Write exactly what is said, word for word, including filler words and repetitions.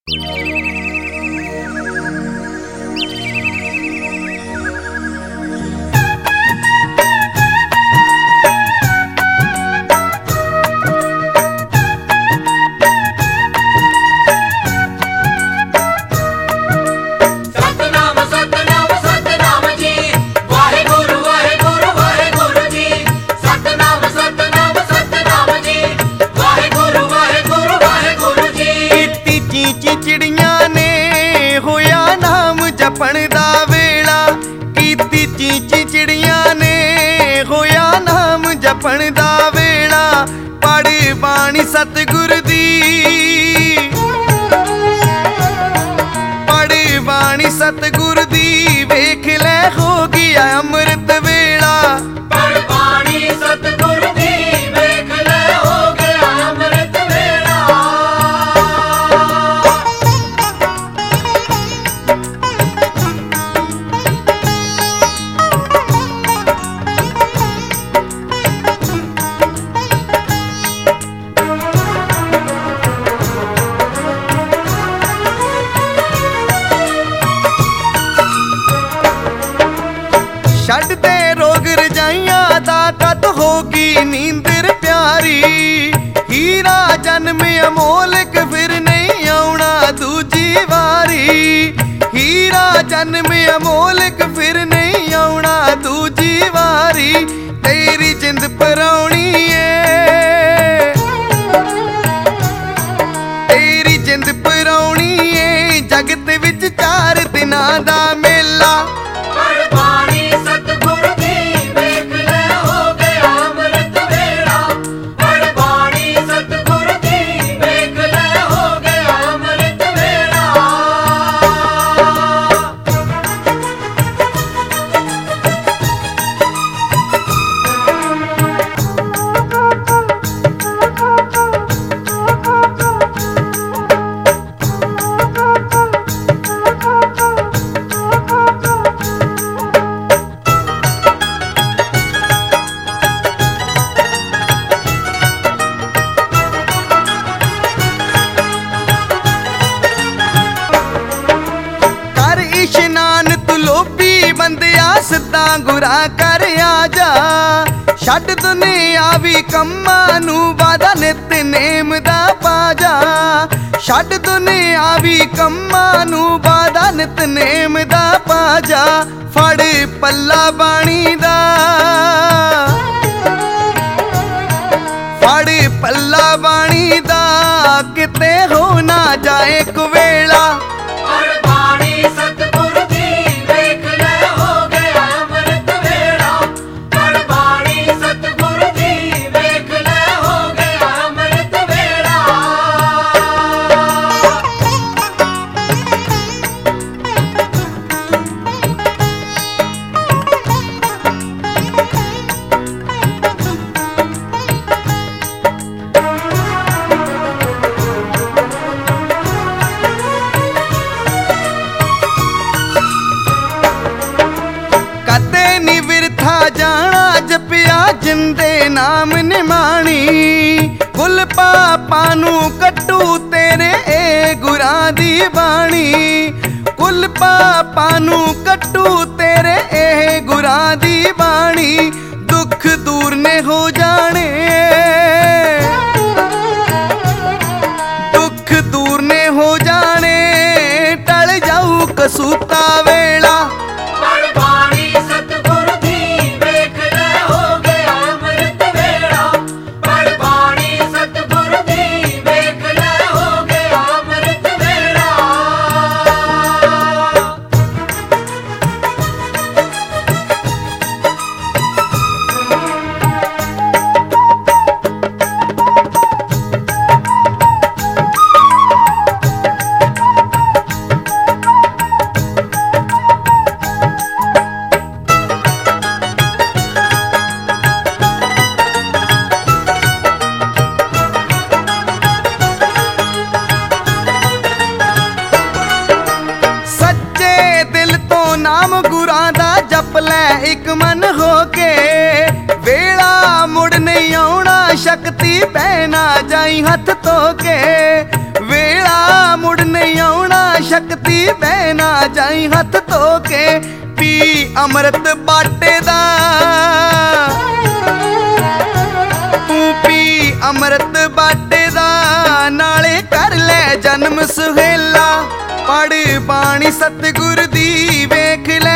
चिड़िया ने होया नाम जपण दा वेला, कीती चीची चिड़िया ने होया नाम जपण दा वेला। पढ़ बाणी सतगुर दी, पढ़ बाणी सतगुर दी, वेख ले हो गया अमृत वेला। पढ़ बाणी सतगुर दी, वेख ले हो गया अमृत वेला। छड़ दे रोग रजाइयां ताकत होगी नींदर प्यारी। हीरा जन्म अमोलक फिर नहीं आउणा दूजी वारी। हीरा जन्म अमोलक फिर नहीं आउणा दूजी वारी। तेरी जिंद पराउणी है, तेरी जिंद पराउणी है। जगत विच चार दिनां दा मेला। इशनान तू लोभी बंदिया सिद्धा गुरा कर आजा। छड़ दुनियावी कम्मां नू वादा नितनेम दा पाजा। छड़ दुनियावी कम्मां नू वादा नितनेम दा पाजा। फड़ पल्ला बाणी दा, फड़ पल्ला बाणी दा, किते हो ना जाए कुवेला। सतगुर दी, वेख ले हो गया अमृत वेला। पढ़ बाणी सतगुर दी, वेख ले हो गया अमृत वेला। जाना जपिया जिंदे नाम निमाणी। कुल पापा नू कट्टू तेरे ए गुरां दी बाणी। कुल पापा नू कट्टू तेरे ए गुरां दी बाणी। दुख दूर ने हो जाने, दुख दूर ने हो जाने। टल जाऊ कसूता वेला। नाम गुरां दा जप लै एक मन होके। वेला मुड़ नहीं आउणा शक्ति बहना जाई हथ धो के। वेला मुड़ नहीं ਸ਼ਕਤੀ ਬਹਿ ਨਾ ਜਾਈ ਹੱਥ ਧੋ ਕੇ ਪੀ ਅੰਮ੍ਰਿਤ ਬਾਟੇ ਦਾ ਤੂੰ ਪੀ ਅੰਮ੍ਰਿਤ ਬਾਟੇ ਦਾ ਨਾਲੇ ਕਰ ਲੈ ਜਨਮ ਸੁਹੇਲਾ ਪੜ ਬਾਣੀ ਸਤਿਗੁਰ ਦੀ ਵੇਖ ਲੈ